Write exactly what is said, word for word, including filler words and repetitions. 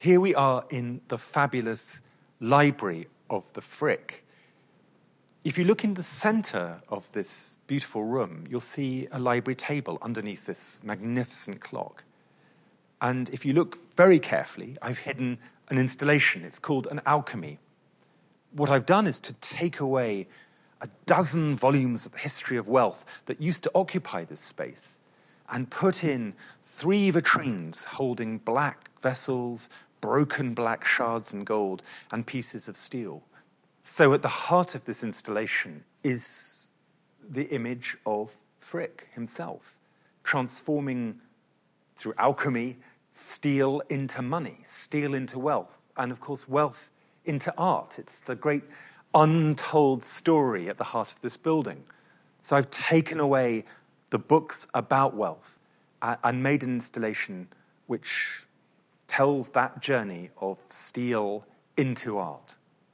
Here we are in the fabulous library of the Frick. If you look in the center of this beautiful room, you'll see a library table underneath this magnificent clock. And if you look very carefully, I've hidden an installation. It's called an alchemy. What I've done is to take away a dozen volumes of the history of wealth that used to occupy this space and put in three vitrines holding black vessels, broken black shards and gold, and pieces of steel. So at the heart of this installation is the image of Frick himself, transforming through alchemy steel into money, steel into wealth, and of course wealth into art. It's the great untold story at the heart of this building. So I've taken away the books about wealth and made an installation which tells that journey of steel into art.